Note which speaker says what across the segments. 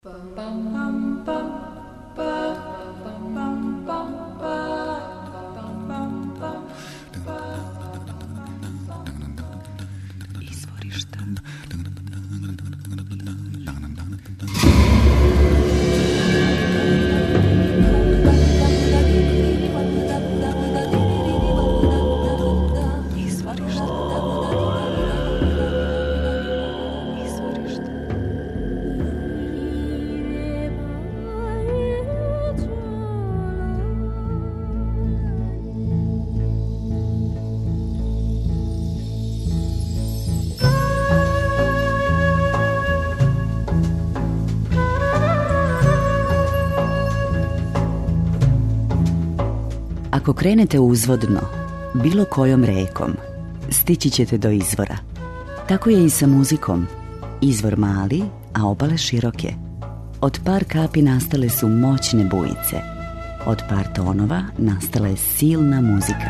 Speaker 1: Ako krenete uzvodno, bilo kojom rekom, stići ćete do izvora. Tako je i sa muzikom. Izvor mali, a obale široke. Od par kapi nastale su moćne bujice. Od par tonova nastala je silna muzika.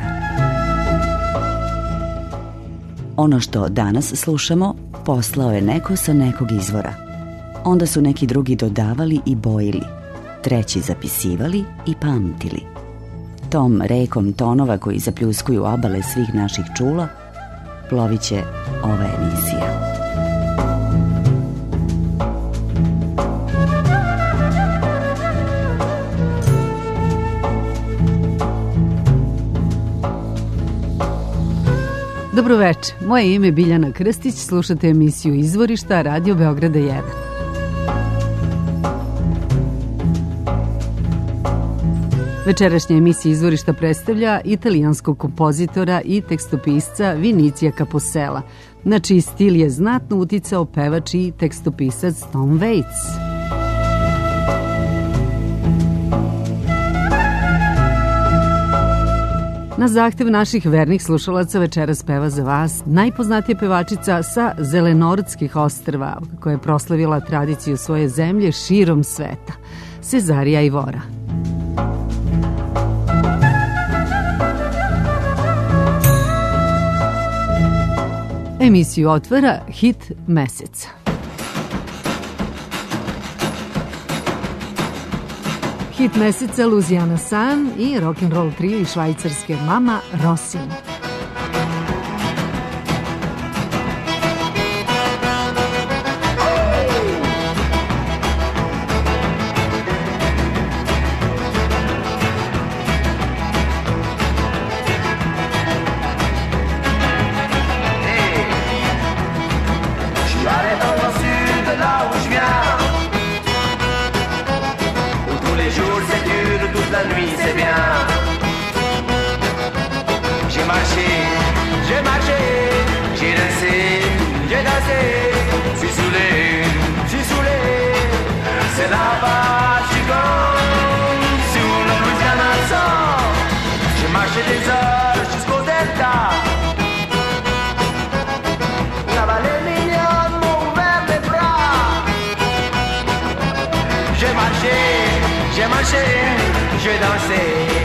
Speaker 1: Ono što danas slušamo poslao je neko sa nekog izvora. Onda su neki drugi dodavali i bojili, treći zapisivali i pamtili. Tom rekom tonova koji zapljuskuju obale svih naših čula plovit će ova emisija.
Speaker 2: Dobro večer, moje ime je Biljana Krstić, slušate emisiju Izvorišta Radio Beograda 1. Večerašnja emisija Izvorišta predstavlja italijanskog kompozitora i tekstopisca Vinicija Capossela, na čiji stil je znatno uticao pevač i tekstopisac Tom Waits. Na zahtev naših vernih slušalaca večeras peva za vas najpoznatija pevačica sa Zelenortskih ostrva, koja je proslavila tradiciju svoje zemlje širom sveta, Cesarija Ivora. Emisiju otvara hit meseca. Hit meseca Louisiana Sam i rock'n'roll trio iz švajcarske Mama Rosin.
Speaker 3: J'ai dansé,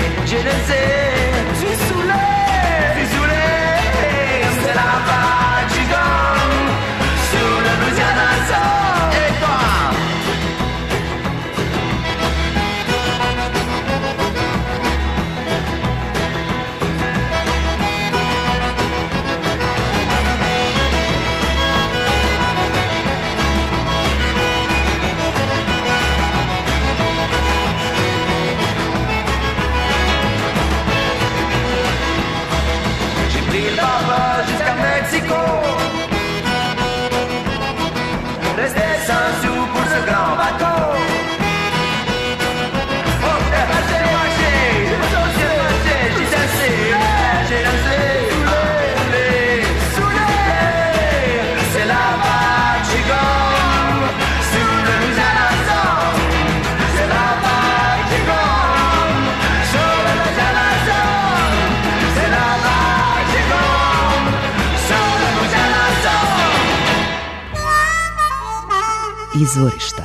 Speaker 3: je suis saoulé, c'est la vague du gang, sur le Louisiana Soul. Et toi?
Speaker 1: Izvorišta.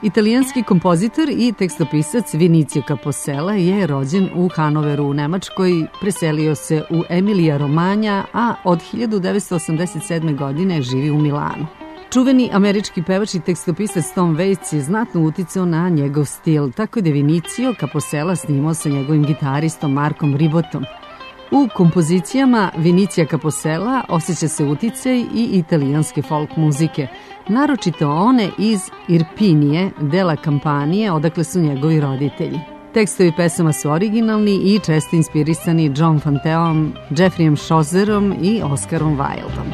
Speaker 2: Italijanski kompozitor i tekstopisac Vinicio Capossela je rođen u Hanoveru u Nemačkoj, preselio se u Emilija Romanja, a od 1987. godine živi u Milanu. Čuveni američki pevač i tekstopisac Tom Waits je znatno uticao na njegov stil, tako da je Vinicio Capossela snimao sa njegovim gitaristom Markom Ribottom. U kompozicijama Vinicija Capossela osjeća se uticaj i italijanske folk muzike, naročito one iz Irpinije, dela Kampanije, odakle su njegovi roditelji. Tekstovi pesama su originalni i često inspirisani John Fanteom, Jeffreyem Chaucerom i Oscarom Wildom.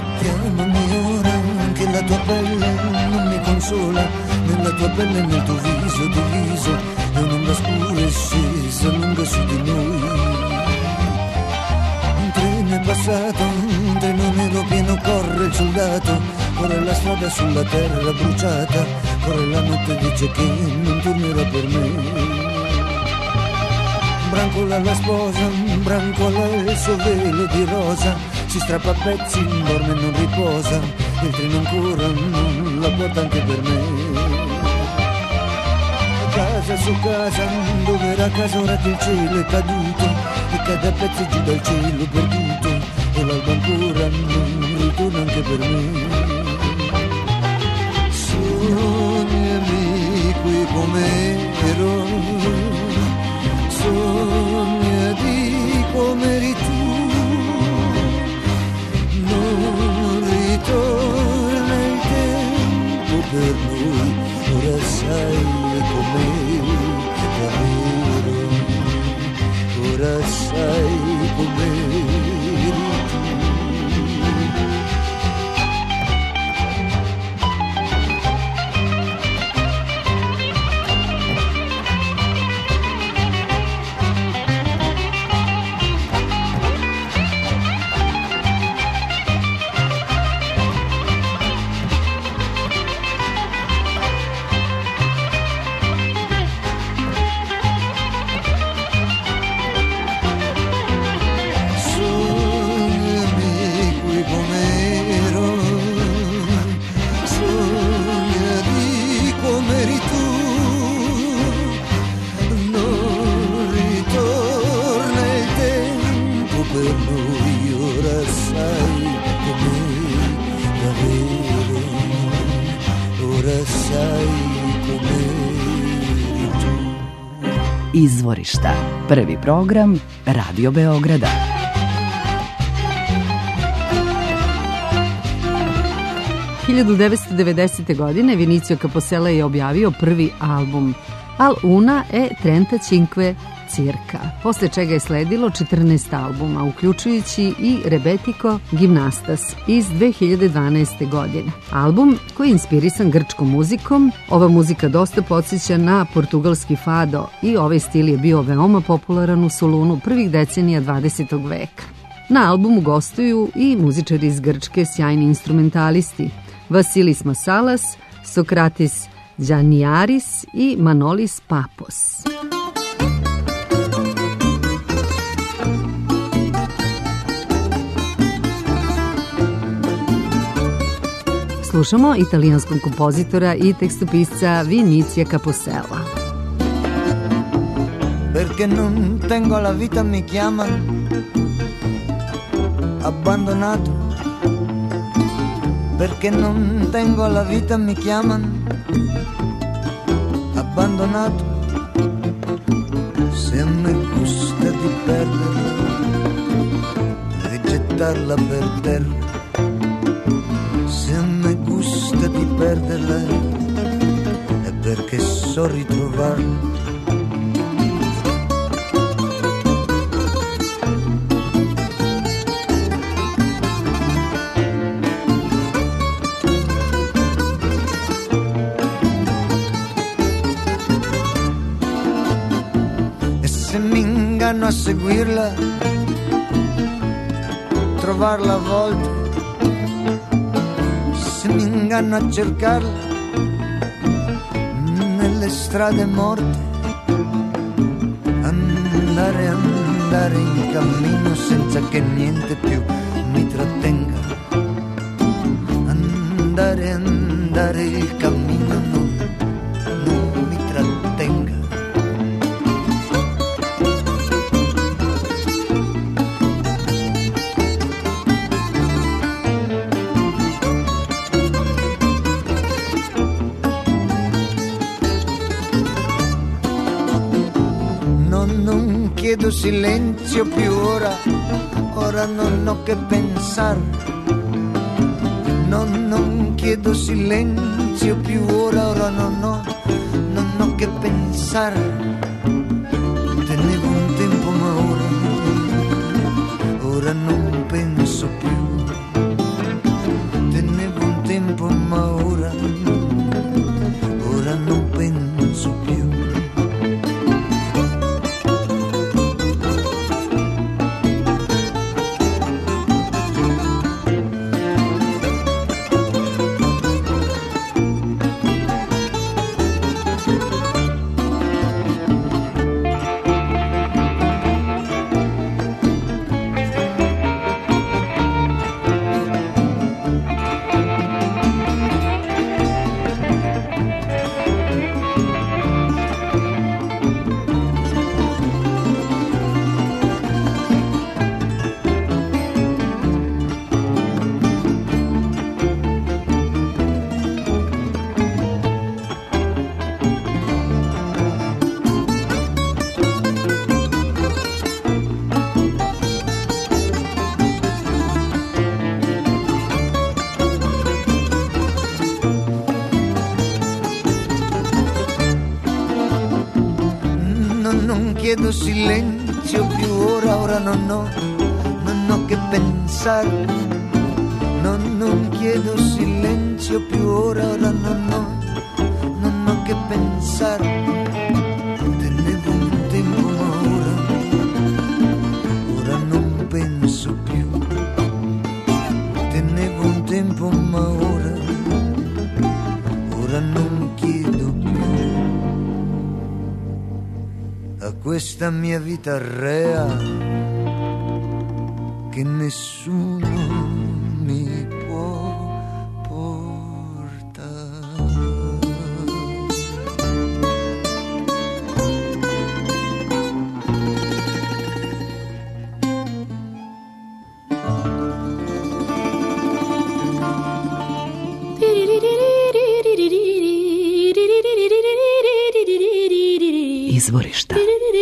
Speaker 4: La tua pelle non mi consola, nella tua pelle e nel tuo viso diviso, è un'onda scura e scesa lunga su di noi. Un treno è passato, un treno nero pieno, corre il soldato, corre la strada sulla terra bruciata, corre la notte dice che non tornerà per me. Brancola la sposa, brancola il suo velo di rosa, si strappa a pezzi, dorme e non riposa, il treno ancora non la porta anche per me. Casa su casa, dove era casa ora che il cielo è caduto, e cade a pezzi giù dal cielo perduto, e l'alba ancora non ritorna anche per me. Sognami qui come ero, sogna di come eri tu, non ritorna il tempo per noi, ora sai com'è davvero, ora sai com'è.
Speaker 1: Izvorišta, prvi program Radio Beograda.
Speaker 2: – 1990. godine Vinicio Capossela je objavio prvi album Al una e 35 circa, posle čega je sledilo 14 albuma, uključujući i Rebetiko Gimnastas iz 2012. godine. Album koji je inspirisan grčkom muzikom, ova muzika dosta podsjeća na portugalski fado i ovaj stil je bio veoma popularan u Solunu prvih decenija 20. veka. Na albumu gostuju i muzičari iz Grčke, sjajni instrumentalisti Vasilis Masalas, Sokratis Džanijaris i Manolis Papos. Slušamo italijanskog kompozitora i tekstopisca Vinicia Capossela.
Speaker 4: Perché non tengo la vita mi chiaman abbandonato, perché non tengo la vita mi chiaman abbandonato, se me gusta di perderla, di gettarla per terra, se me gusta di perderla è perché so ritrovarla. A seguirla, trovarla a volte, se mi inganno a cercarla nelle strade morte, andare in cammino senza che niente più mi trattenga, andare il cammino non non chiedo silenzio più ora, ora non ho che pensar. Non chiedo silenzio più ora, ora non ho che pensar. Tenevo un tempo ma ora non penso più. Tenevo un tempo ma ora non penso più. Non chiedo silenzio più ora, ora non ho che pensare. Non chiedo silenzio più ora, ora non ho che pensare. Tenevo un tempo ma ora non penso più. Tenevo un tempo ma ora non chiedo più. A questa mia vita rea che nessuno mi può portare.
Speaker 1: Izvorišta.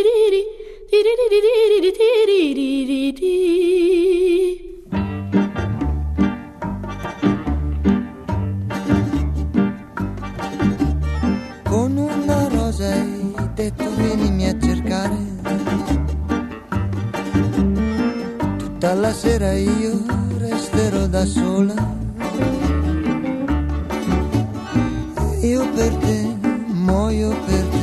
Speaker 4: Con una rosa hai detto vienimi a cercare. Tutta la sera io resterò da sola. Io per te muoio per te.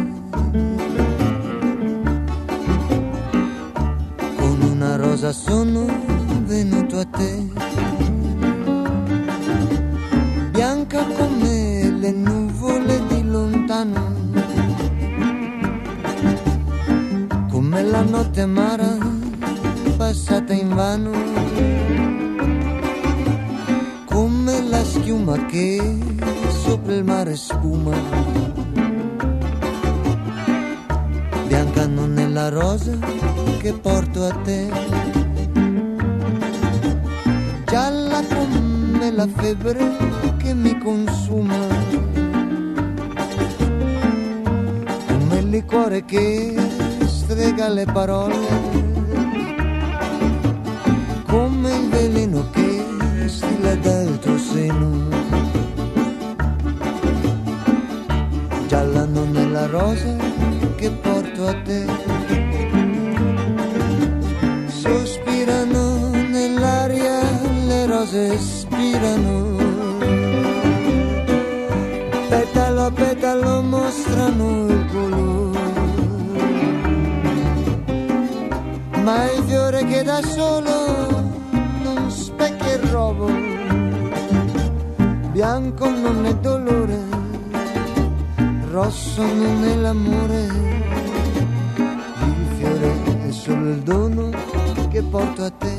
Speaker 4: Con una rosa sono venuto a te. Bianca come le nuvole di lontano, come la notte amara passata invano, come la schiuma che sopra il mare spuma. Bianca non è la rosa che porto a te, gialla come la febbre che mi consuma, come il liquore che strega le parole, come il veleno che stila dal tuo seno. Gialla non è la rosa che porto a te, sospirano nell'aria le rose spirano, petalo a petalo mostrano il colore, ma il fiore che da solo non specchia il rovo, bianco non è dolore, rosso non è l'amore, il fiore è solo il dono che porto a te.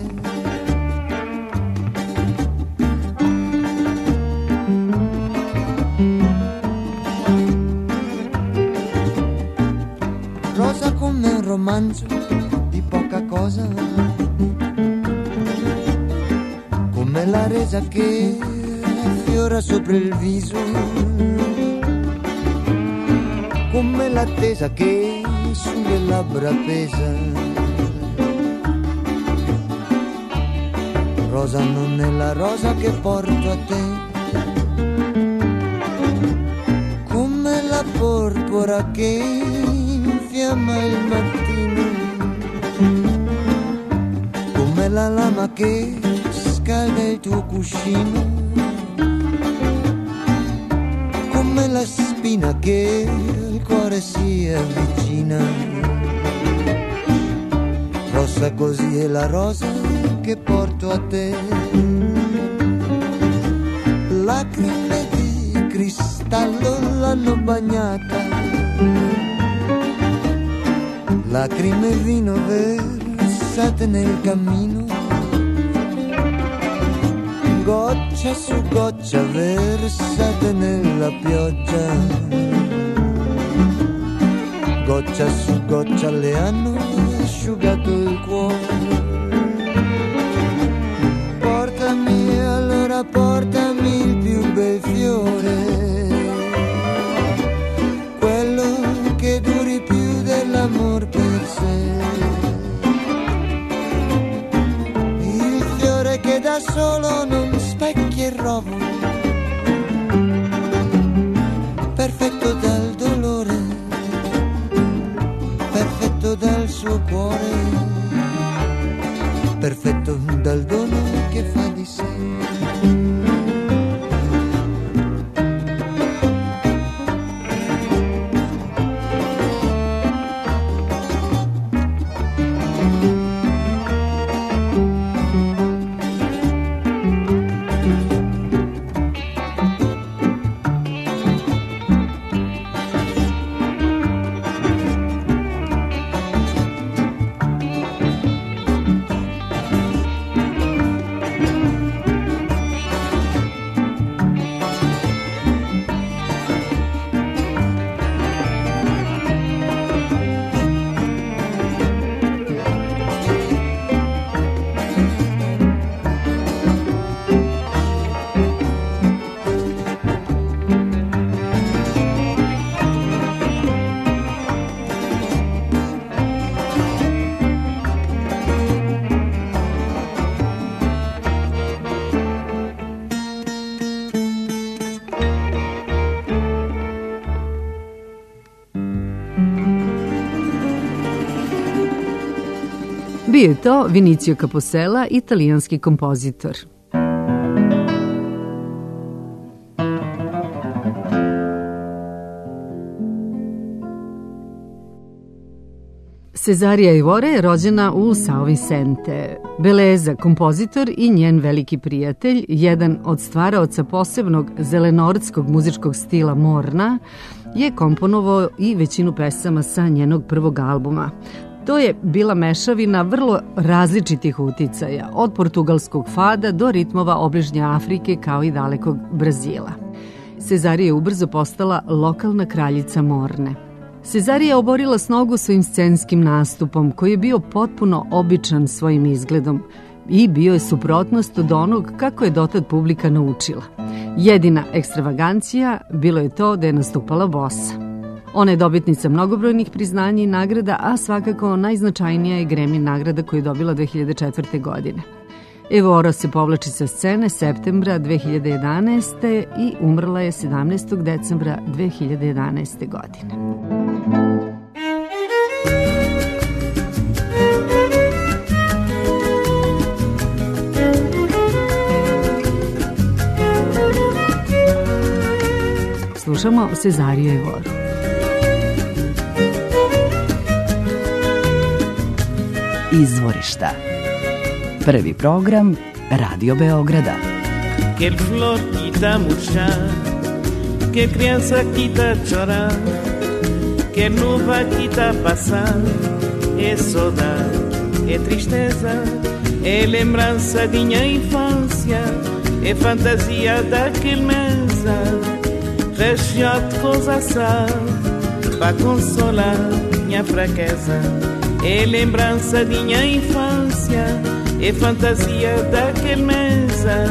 Speaker 4: Rosa come un romanzo di poca cosa, come la resa che affiora sopra il viso, come l'attesa che sulle labbra pesa. Rosa non è la rosa che porto a te, come la porpora che infiamma il mattino, come la lama che scalda il tuo cuscino, come la spina che al cuore si avvicina. Rossa così è la rosa che porto a te. Lacrime di cristallo l'hanno bagnata, lacrime e vino versate nel cammino, goccia su goccia versate nella pioggia, goccia su goccia le hanno asciugato il cuore. Portami, allora portami il più bel fiore, quello che duri più dell'amor per sé, il fiore che da solo non specchia il rovo, perfetto dal dolore, perfetto dal suo cuore, perfetto dal dono che fa di sé.
Speaker 2: Bio je to Vinicio Capossela, italijanski kompozitor. Cesarija Evore je rođena u Sao Vicente. Beleza, kompozitor i njen veliki prijatelj, jedan od stvaraoca posebnog zelenortskog muzičkog stila Morna, je komponovao i većinu pesama sa njenog prvog albuma. To je bila mešavina vrlo različitih uticaja, od portugalskog fada do ritmova obližnje Afrike kao i dalekog Brazila. Cesarija je ubrzo postala lokalna kraljica Morne. Cesarija je oborila s nogu svojim scenskim nastupom, koji je bio potpuno običan svojim izgledom i bio je suprotnost od onog kako je dotad publika naučila. Jedina ekstravagancija bilo je to da je nastupala bosa. Ona je dobitnica mnogobrojnih priznanja i nagrada, a svakako najznačajnija je Grammy nagrada koju je dobila 2004. godine. Evora se povlači sa scene septembra 2011. i umrla je 17. decembra 2011. godine. Slušamo Cesariju Evoru.
Speaker 1: Izvorišta. Prvi program Radio Beograda.
Speaker 5: Quelle flor que tá murchar, que criança que tá chorar, que nuvem que tá passar, é saudade, é tristeza, é lembrança de minha infância, é fantasia daquele mesa, recheado de coisa sal, para consolar minha fraqueza. É lembrança de minha infância, é fantasia daquele mesa,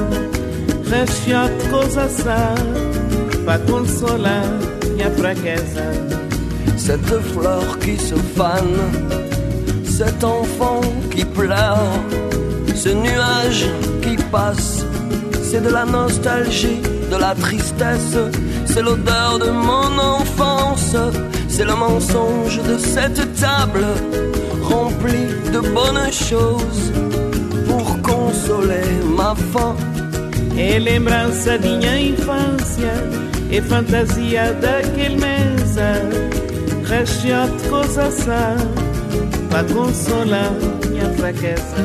Speaker 5: recheado de coisa sal, para consolar minha fraqueza.
Speaker 6: cette fleur qui se fane, cet enfant qui pleure, ce nuage qui passe, c'est de la nostalgie, de la tristesse, c'est l'odeur de mon enfance, c'est le mensonge de cette table remplie de bonnes choses pour consoler ma faim.
Speaker 5: É lembrança de minha infância, é fantasia daquele mesa, recheado de gozação, para consolar minha fraqueza.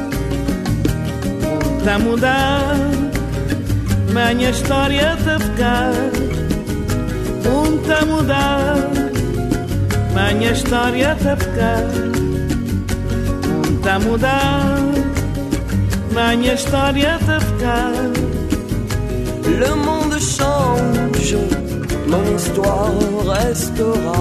Speaker 5: Tá mudar, minha história tá ficar. Tá mudar, minha história tá ficar. Tá mudar, minha história tá ficar.
Speaker 6: Le monde change, mon histoire restera.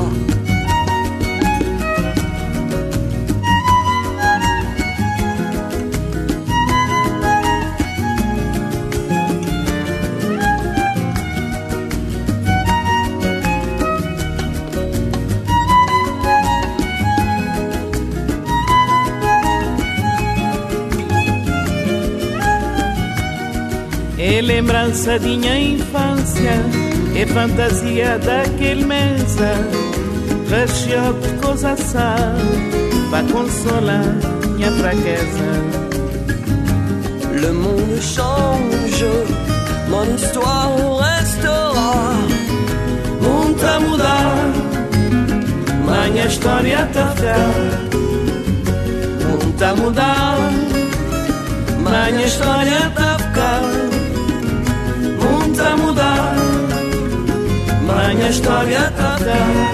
Speaker 5: É lembrança de minha infância, é fantasia daquele mesa, recheado de gozação, para consolar minha fraqueza.
Speaker 6: Le monde change, mon histoire restera.
Speaker 5: Tá mudar, minha história tá ficar. Tá mudar, minha história tá ficar. Tá mudar, minha história tá ficar.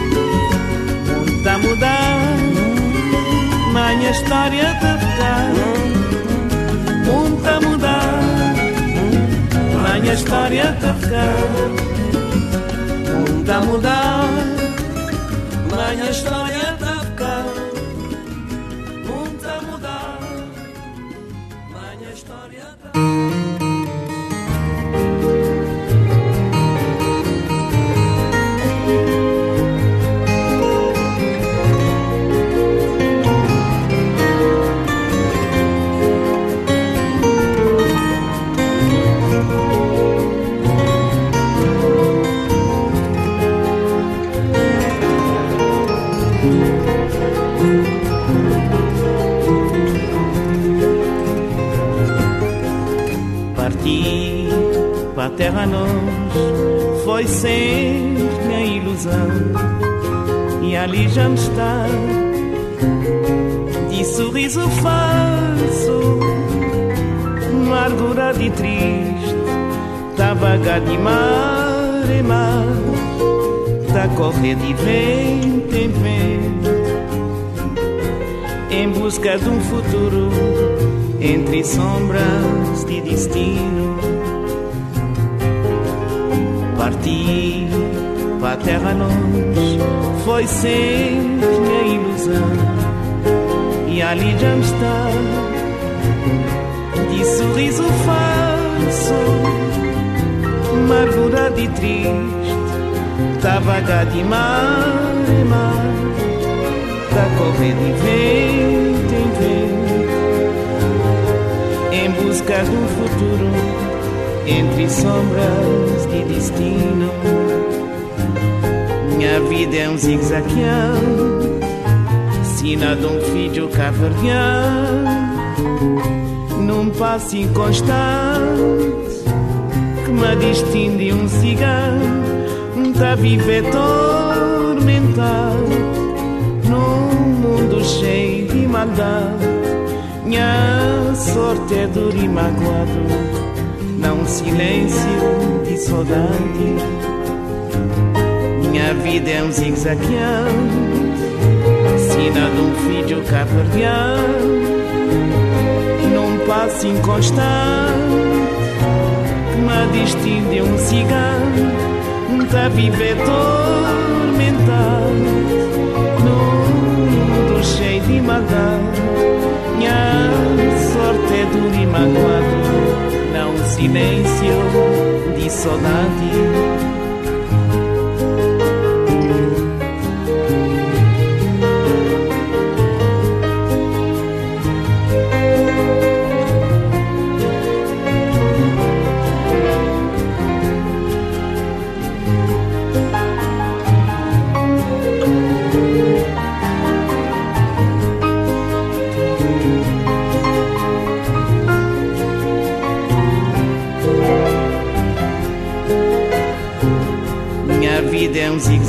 Speaker 5: Tá mudar, minha história tá ficar. Tá mudar, minha história tá ficar. Tá mudar, minha história tá ficar. Tá mudar, minha história tá ficar. Parti para a terra longe, foi sempre minha ilusão, e ali já me está, de sorriso falso, amargurado e triste, tá vagar de mar em mar, tá correr de vento em vento, em busca de um futuro entre sombras de destino. Parti para a terra longe, foi sempre minha ilusão, e ali já me está, de sorriso falso, amargurado e triste, tá vagar de mar em mar, tá correr de vento em vento, em busca de um futuro entre sombras de destino. Minha vida é um zigue-zagueão, sina de um filho cabo-verdiano, num passo inconstante que me distingue de um cigano, tá a viver tormentado num mundo cheio de maldade. Minha sorte é dura e magoado, não silêncio de saudade. Minha vida é um zigue-zagueão, sina de um filho cabo-verdiano, num passo inconstante que me distingue de um cigano, tá a viver tormentado num mundo cheio de maldade. Minha sorte é dura e magoado, não silêncio de saudade.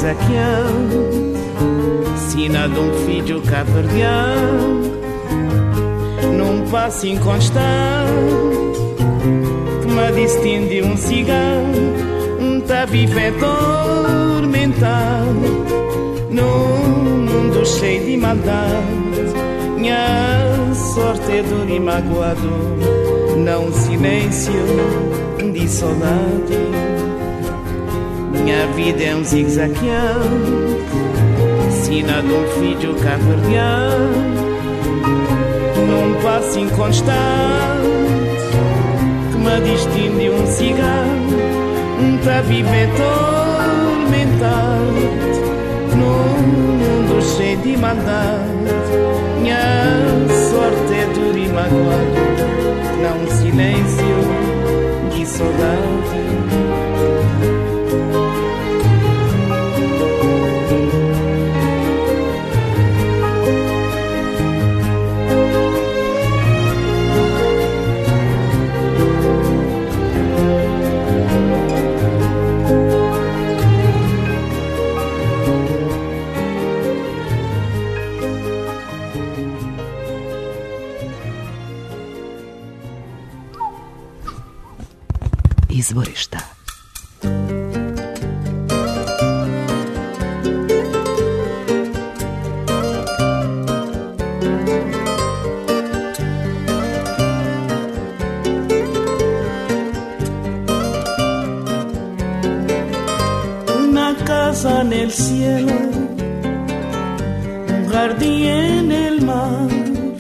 Speaker 5: zigue-zagueando, sina de um filho cabo-verdiano, num passo inconstante que me distingue de um cigano, tá vivendo atormentado num mundo cheio de maldade. Minha sorte é dura e magoado, não silêncio de saudade. Minha vida é um zigue-zagueando, sina de um filho cabo-verdiano, num passo inconstante que me distingue de um cigano, tá vivendo atormentado num mundo cheio de maldade. Minha sorte é dura e magoado, não silêncio de saudade.
Speaker 1: Izvorišta.
Speaker 5: Una casa en el cielo, un jardín en el mar,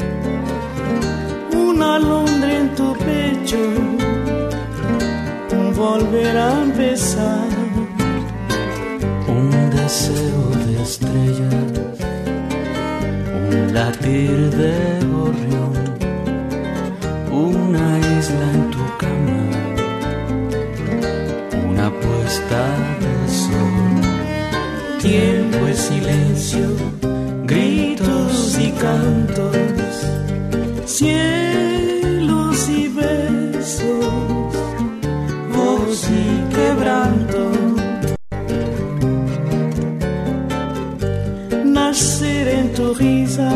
Speaker 5: una alondra en tu pecho, volver a empezar.
Speaker 6: Un deseo de estrellas, un latir de gorrión, una isla en tu cama, una puesta de sol.
Speaker 5: Tiempo es silencio, gritos y cantos, cielos y besos, y quebranto. Nacer en tu risa,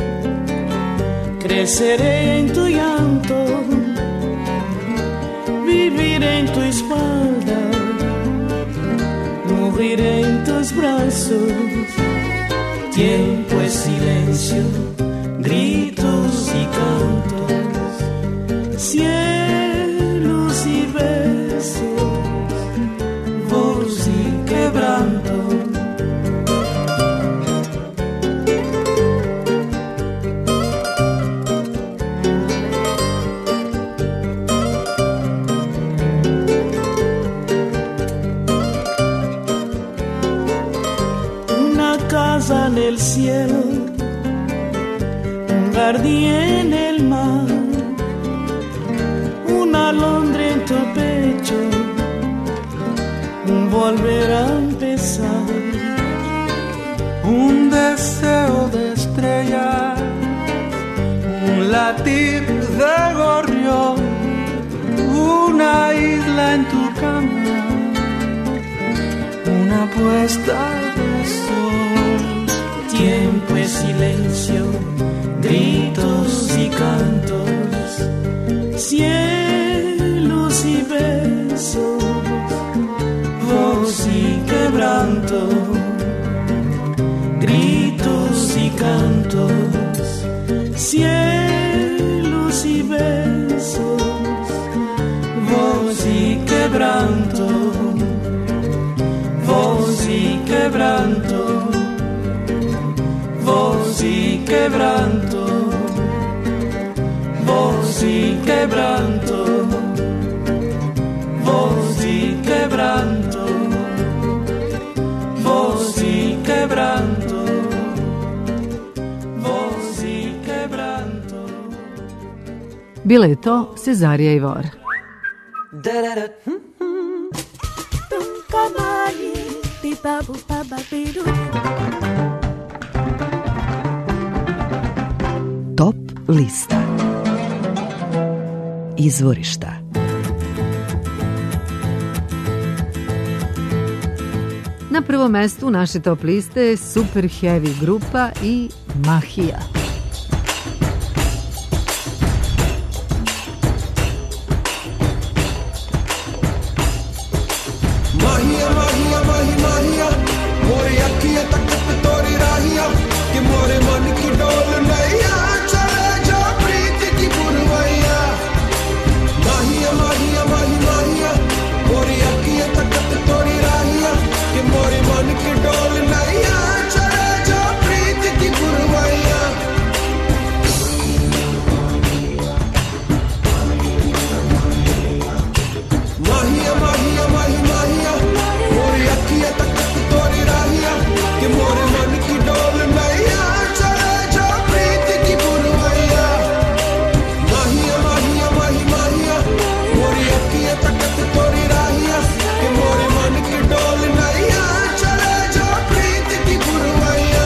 Speaker 5: crecer en tu llanto, vivir en tu espalda, morir en tus brazos. Tiempo es silencio, gritos y cantos, cielos y besos, voz y quebranto. Una casa en el cielo, un jardín en el mar, una alondra en tu pecho, un volver a empezar.
Speaker 6: Un deseo de estrellas, un latir de gorrión, una isla en tu cama, una puesta de sol.
Speaker 5: Tiempo es silencio, gritos y cantos, cielos y besos, voz y quebranto. Gritos y cantos, cielos y besos, voz y quebranto, voz y quebranto, voz y quebranto, voz y quebranto, voz y quebranto, voz y quebranto, voz y quebranto.
Speaker 2: Bila je to Cezarija Ivora.
Speaker 1: Top lista. Izvorišta.
Speaker 2: Na prvom mestu naše top liste Super Heavy grupa i Mahija.
Speaker 3: Mahia, Mahia, Mahi, Mahia, मोरे अखियां तक तोरी राहिया कि मोरे मन की डोल नैया चले जा प्रीत की बुलवैया Mahia, Mahia, Mahi, Mahia, मोरे अखियां तक तोरी राहिया कि मोरे मन की डोल नैया चले जा प्रीत की बुलवैया Mahia, Mahia, Mahi, Mahia, मोरे अखियां तक तोरी राहिया कि मोरे मन की डोल नैया चले जा प्रीत की बुलवैया Mahia, Mahia, Mahi, Mahia, मोरे अखियां तक तोरी राहिया कि मोरे मन की डोल नैया चले जा प्रीत की बुलवैया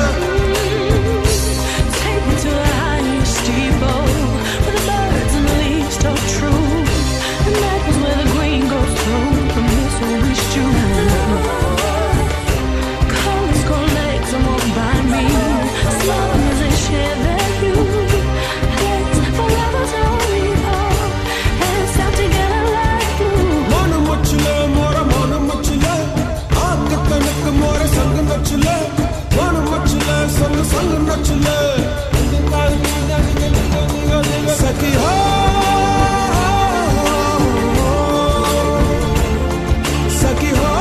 Speaker 7: Take me to a higher steeple where the birds and the leaves talk true, and that was where the green goes through from this only stew. Colors call legs and walk by me, as long as they share their hue. Let's forever tell me all and stop together like glue.
Speaker 3: मन मुचले मोरा मन मुचले आग तनक मोरे संग नचले मन मुचले संग संग नचले सखी हो सखी हो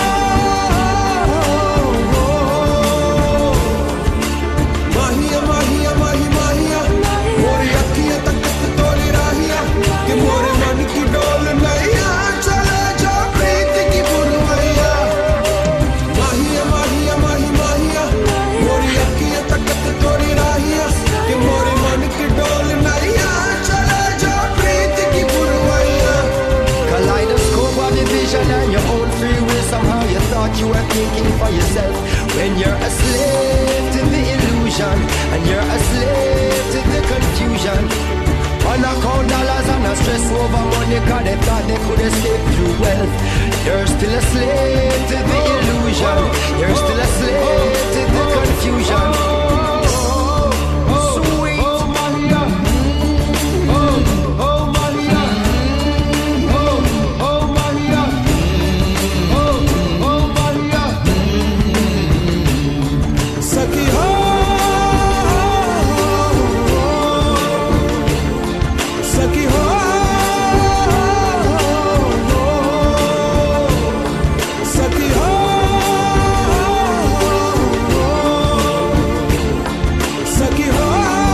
Speaker 3: माहिया माहिया माही माहिया मोरी अखियां तक तोरी राहिया कि मोरे मन की डोल नैया चले जा प्रीत की बुलवैया माहिया माहिया माही माहिया मोरी अखियां तक तोरी राहिया कि मोरे मन की डोल नैया चले जा प्रीत की बुलवैया
Speaker 8: Kaleidoscope of the vision and your own free will. Somehow you thought you were thinking for yourself. When you're a slave to the illusion and you're a slave to the confusion. On account dollars and a stress over money, cause they thought they could escape through wealth. You're still a slave to the illusion. You're still a slave to the confusion. Sweet.
Speaker 3: सखी हो सखी हो सखी हो सखी हो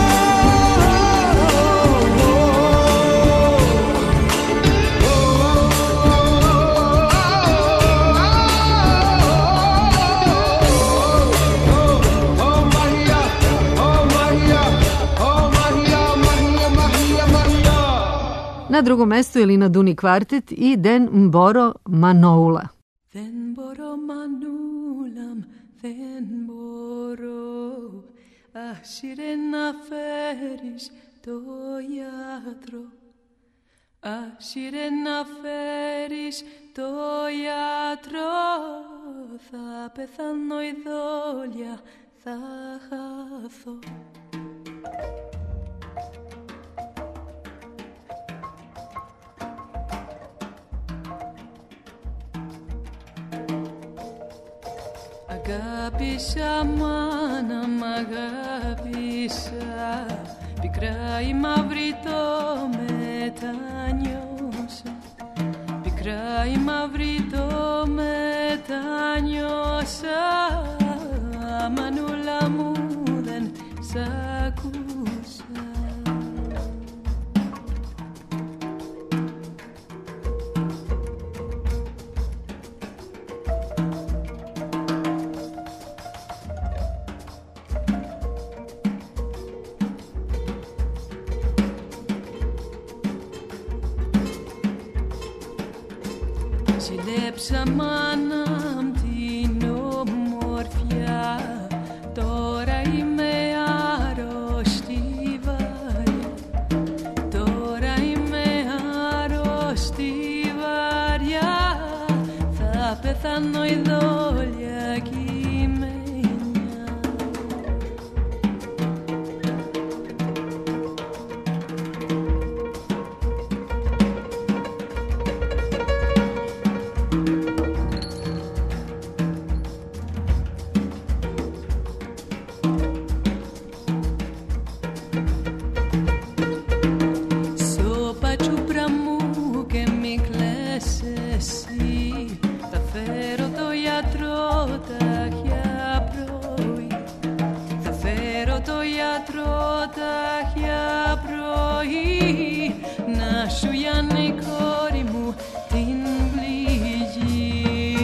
Speaker 2: Na drugom mestu je Lina Duni kvartet i Den Mboro Manoula.
Speaker 7: Δεν μπορώ μανούλα μ, δεν μπορώ. Άσυρε να φέρεις το γιατρό. Άσυρε να φέρεις το γιατρό. Θα πεθάνω η δόλια, θα χαθώ. Αγάπησα μάνα μ' αγάπησα, πικρά η μαύρη το μετανιώσα, πικρά η μαύρη το μετανιώσα, μανούλα μου δεν σ' ακούσα. Ζηλέψα μάνα μ' την ομορφιά, τώρα είμαι άρρωστη βαριά, τώρα είμαι άρρωστη βαριά, θα πεθάνω η δόλια τάχια πρωί να σου γιάνει η κόρη μου την πληγή.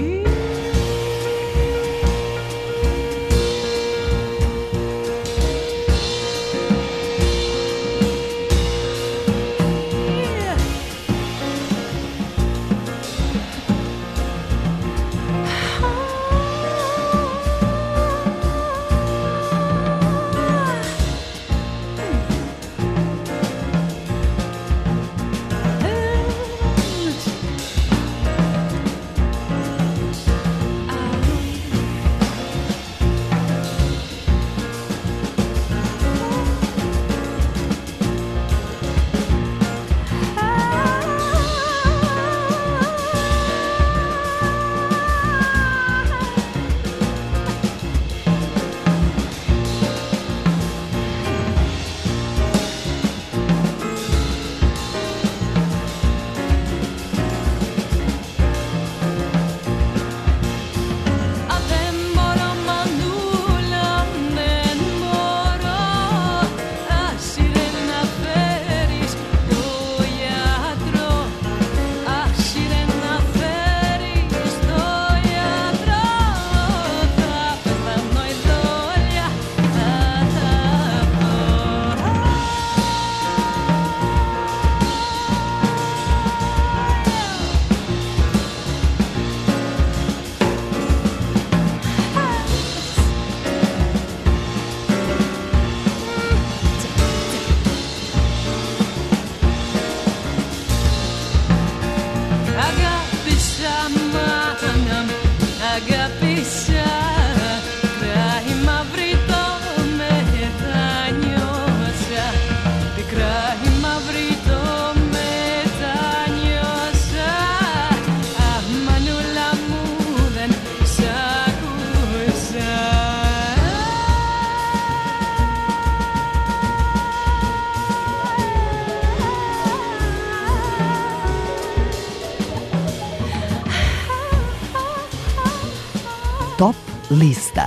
Speaker 1: Top lista.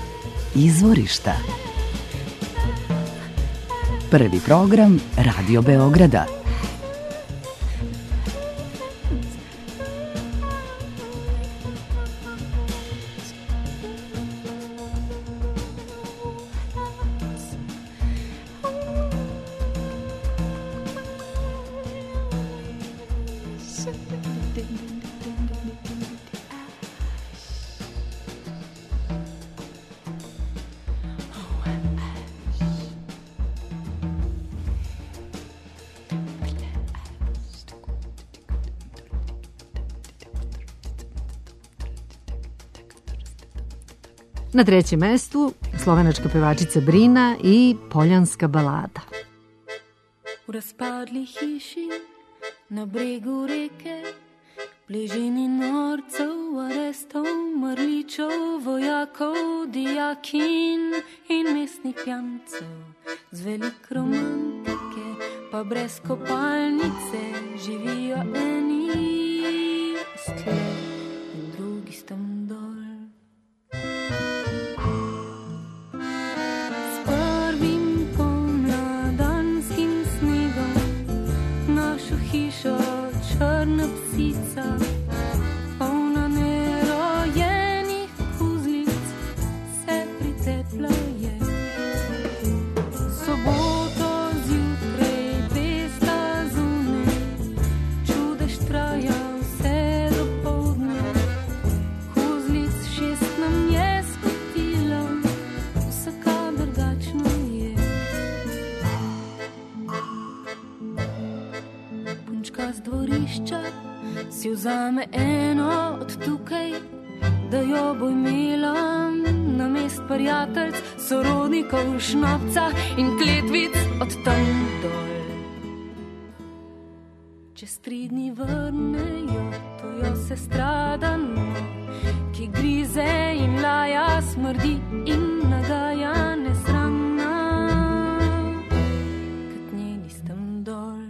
Speaker 1: Izvorišta. Prvi program Radio Beograda.
Speaker 2: Na trećem mestu slovenačka pevačica Brina i Poljanska balada.
Speaker 7: V razpadli hiši na bregu reke, bližini norcev, arestov, mrličev, vojakov, dijakin in mestnih pijancev. Z velik romantike pa brez kopalnice živijo eni stle in drugi s tam dol. Hišo črna psica, polna nerojenih kuzlic, se pritepla je. Soboto zjutraj, pesta zunaj, čudež traja vse do poldne. Kuzlic 6 nam je skotila, vsaka drugačno je. Punčka z dvorišča si vzame eno od tukaj, da jo bo imela namest prijateljc, sorodnikov, šnopca in kletvic od tam dol. Čez 3 dni vrnejo tujo sestradano, ki grize in laja, smrdi in nagaja nesramna, kot njeni s tam dol.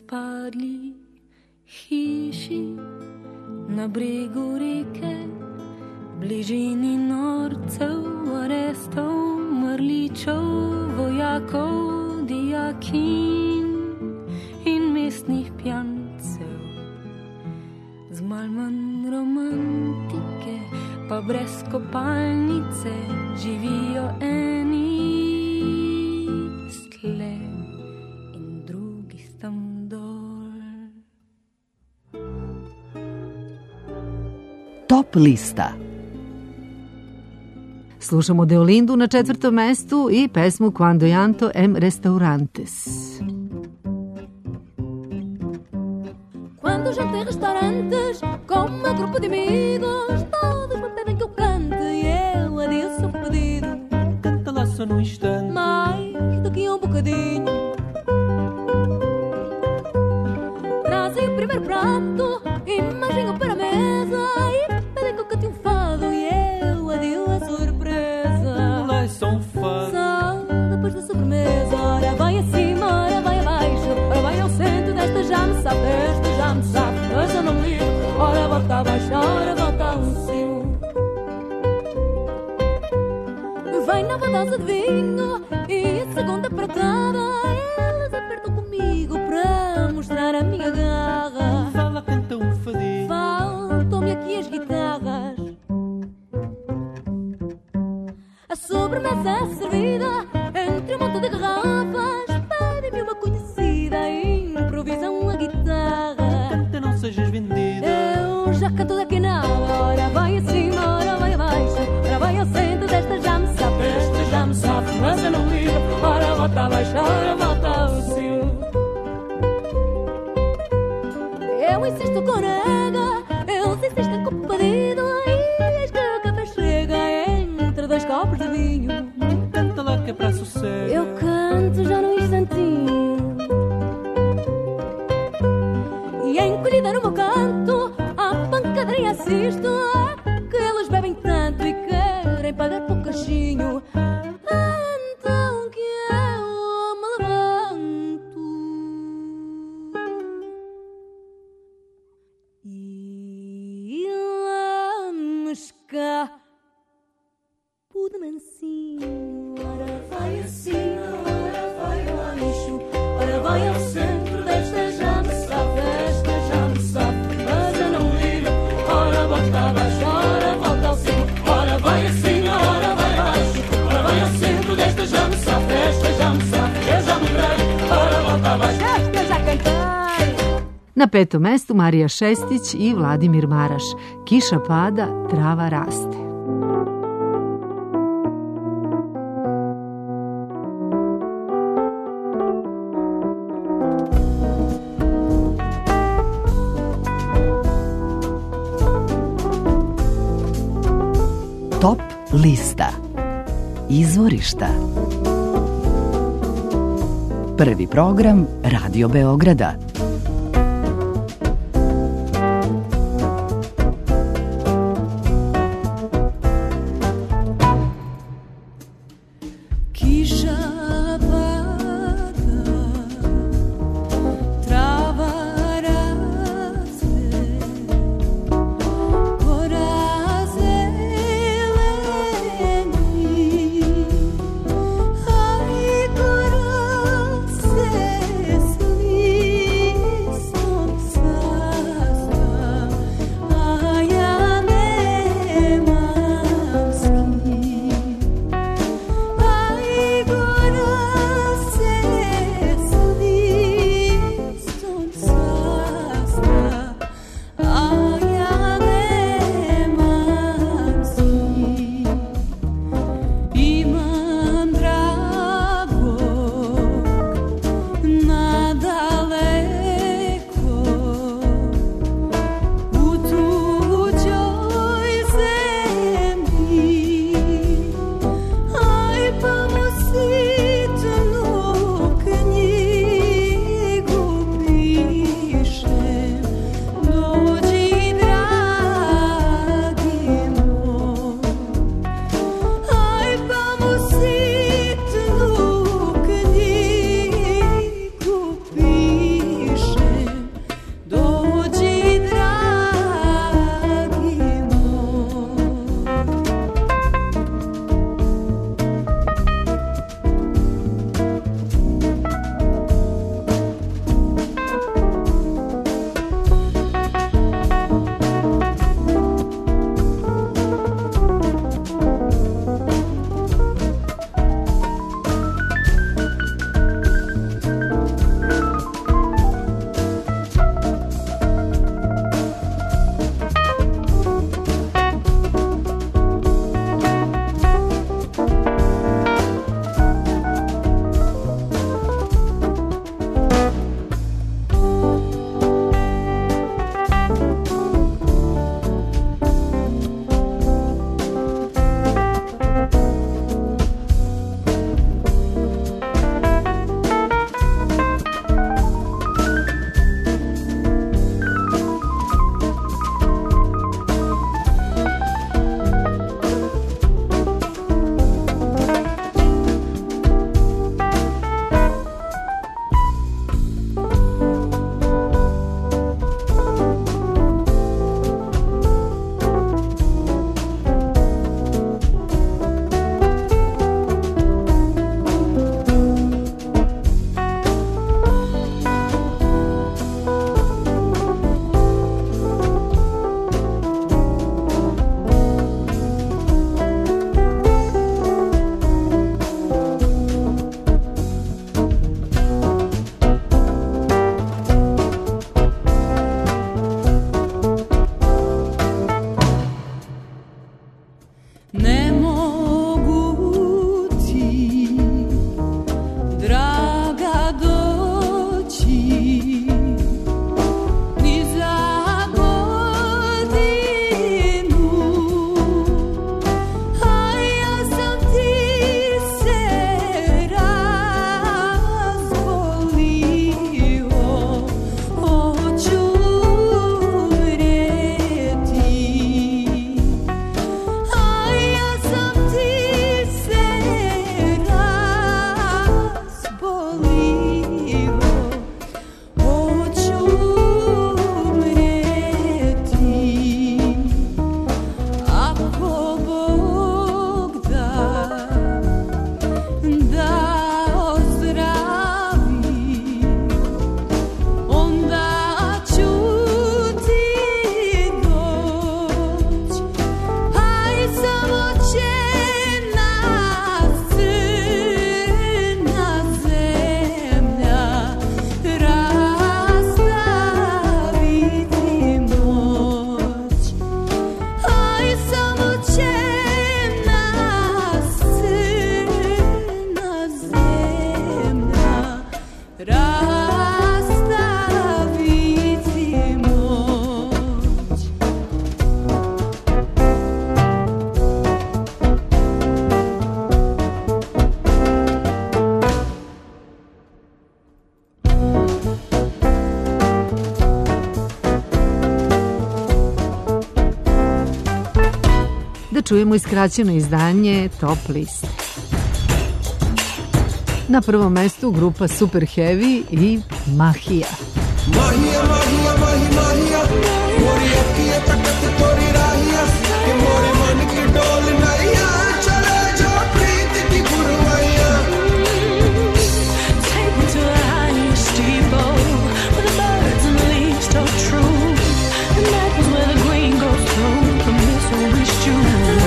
Speaker 7: razpadli hiši na bregu reke, bližini norcev, arestov, mrličev, vojakov, dijakin in mestnih pjancev. Z malo manj romantike, pa brez kopalnice, živijo eni stle in drugi tam dol.
Speaker 1: Top lista.
Speaker 2: Slušamo Deolindu na 4. mestu i pesmu Quando llanto em restaurantes.
Speaker 7: Quando janto em restaurantes com uma grupo de amigos, todos me pedem que eu cante e eu adeus o pedido.
Speaker 5: Canta lá só num instante,
Speaker 7: Mais daqui a bocadinho. Trazem o primeiro prato, imagem para a mesa e pedem que eu cante fado e eu adeus a surpresa.
Speaker 5: lá é só fado.
Speaker 7: Só depois da sobremesa, ora vai acima, ora vai abaixo, ora vai ao centro desta já me sabe, esta já me sabe, mas eu não me ligo. Ora volta abaixo, ora volta ao cimo. Vem nova dose de vinho e a segunda pratada, elas apertam comigo para mostrar a minha garra.
Speaker 5: Fala, canta fadinho.
Speaker 7: Faltam-me aqui as guitarras. A sobremesa é servida entre um monte de garrafas. Pedem-me uma conhecida e improvisam a guitarra.
Speaker 5: Canta, não sejas vendido.
Speaker 7: Eu já canto daqui nada. Ora vai acima, ora vai abaixo, ora vai ao centro desta já me sabe, esta já me sabe, mas eu não ligo. Ora volta abaixo, ora volta ao cimo. Eu insisto com nega, eles insistem com o pedido e eis que o café chega entre dois copos de vinho.
Speaker 5: Canta lá que é para sossego.
Speaker 7: Eu canto já num instantinho e encolhida no meu canto, à pancadaria assisto que eles bebem tanto e querem pagar por cachinho. Então que eu me levanto e lá me escapo de mansinho. Ora vai assim, ora vai abaixo, ora vai ao centro desta já me sabe, esta já me sabe, mas eu não ligo. Ora volta abaixo, ora volta ao cimo. Ora vai assim, ora vai abaixo, ora vai ao centro desta já me sabe, esta já me sabe, eu já me creio. Ora volta abaixo, esta já cantei.
Speaker 2: Na 5. mestu Marija Šestić i Vladimir Maraš. Kiša pada, trava raste.
Speaker 1: Top lista. Izvorišta. Prvi program Radio Beograda.
Speaker 7: Kiša pada, trava raste, gora zeleni, aj gora se sni.
Speaker 2: čujemo iskraćeno izdanje Top List. Na prvom mestu grupa Super Heavy i Mahija.
Speaker 3: Mahija, mahija, mahi, mahija, mori akhiyan takat tori rahiya, ke more man ki dol naiya, chale jo preet ki purvaiya.
Speaker 9: Take me to a high steeple where the birds and the leaves talk true, and that was where the green goes through the mistletoe stew.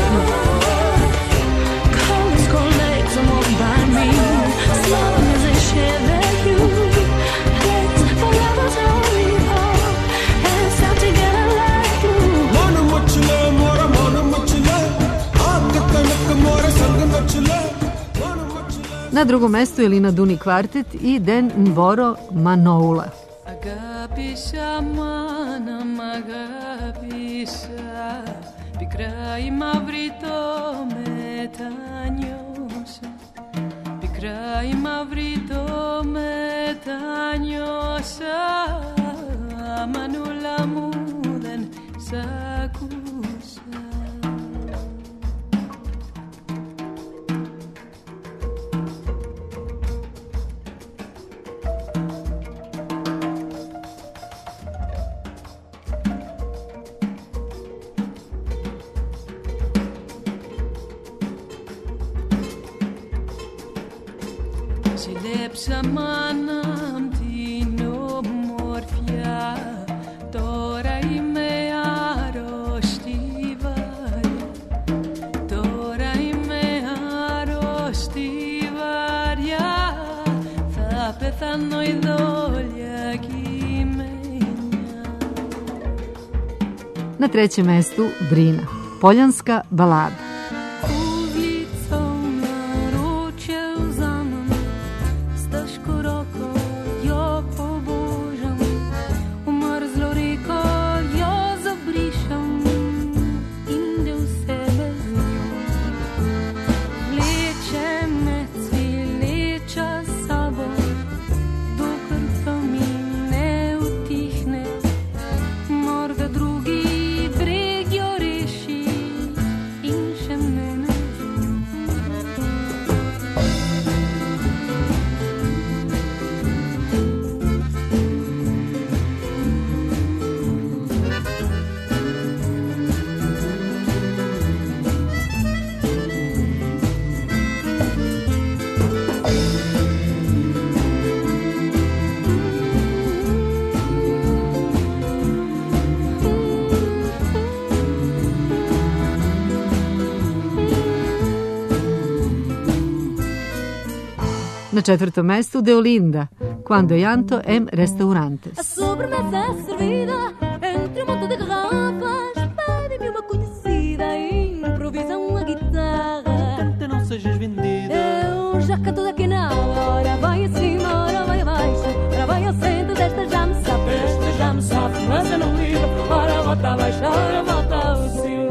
Speaker 9: Colors go legs and walk by me, as long as they share their hue. Let's forever tell me all, and stop together like glue.
Speaker 3: Manu machla, mora manu machla, aap tanak more sang machla.
Speaker 2: Na drugom mestu je Lina Duni kvartet i Den Mboro Manoula.
Speaker 9: Αγάπησα μάνα μ' αγάπησα, πικρά η μαύρη το μετανιώσα, πικρά η μαύρη το μετανιώσα, μανούλα μου δεν σ' ακούσα. Ζηλέψα μάνα μ' την ομορφιά, τώρα είμαι άρρωστη βαριά, τώρα είμαι άρρωστη βαριά, θα πεθάνω η δόλια κειμένια.
Speaker 2: Na trećem mestu Brina, poljanska balada. Na četvrtom mestu Deolinda, Quando llanto em restaurantes.
Speaker 7: A sobremesa servida entre um monte de garrafas, pedem-me uma conhecida e improvisam a guitarra.
Speaker 5: Canta, não sejas vendida.
Speaker 7: Eu já canto daqui na hora, vai acima, ora vai abaixo, ora vai ao centro, desta já me sabe, esta já me sabe, mas eu não ligo, ora volta abaixo, ora volta ao cio.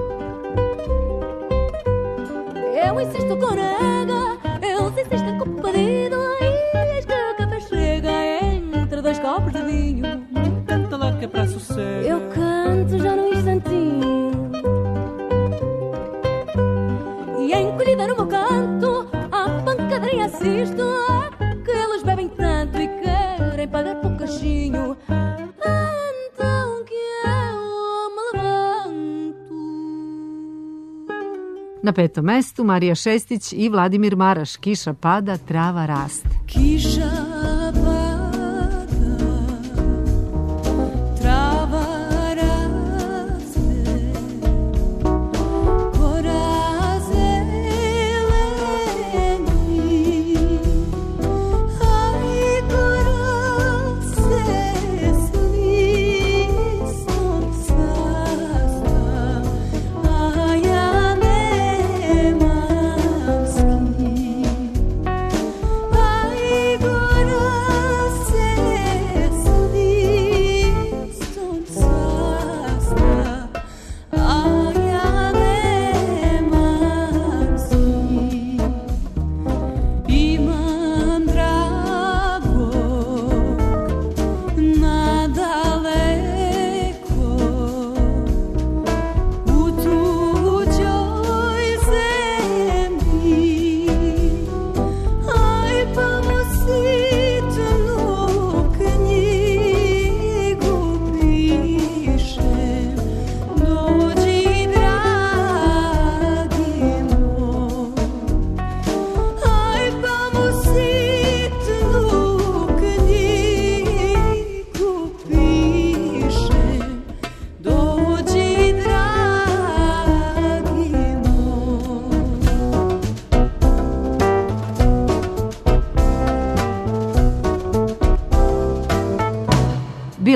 Speaker 7: Eu insisto com nega, eles insistem com o pedido, e eis que o café chega entre dois copos de vinho.
Speaker 5: Canta lá que é pra sossego.
Speaker 7: Eu canto já num instantinho, e encolhida no meu canto, à pancadaria assisto, que eles bebem tanto e querem pagar por cachinho. Então que eu me levanto.
Speaker 2: Na petom mestu Marija Šestić i Vladimir Maraš, Kiša pada, trava raste.
Speaker 9: Kiša
Speaker 7: Agora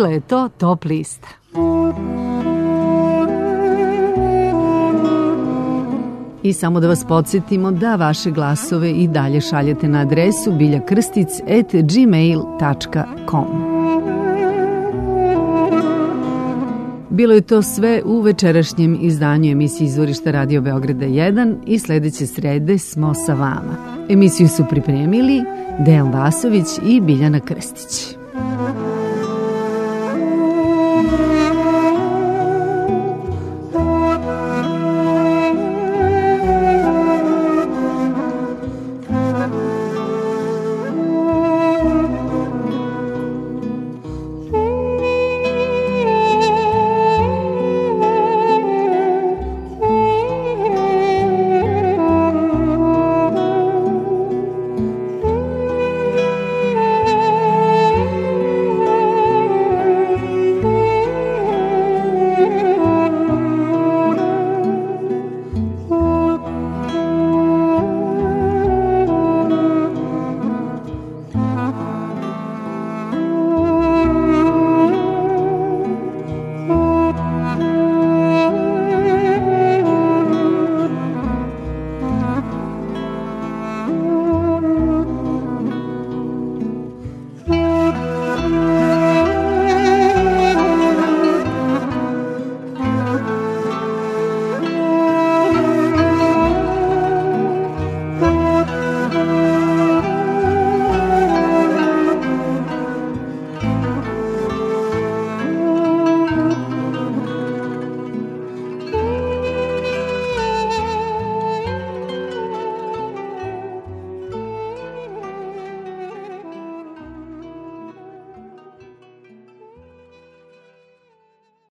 Speaker 2: Bila je to Top lista. I samo da vas podsjetimo da vaše glasove i dalje šaljete na adresu biljakrstic@gmail.com. Bilo je to sve u večerašnjem izdanju emisije Izvorišta Radio Beograda 1 i sledeće srede smo sa vama. Emisiju su pripremili Dejan Vasović i Biljana Krstić.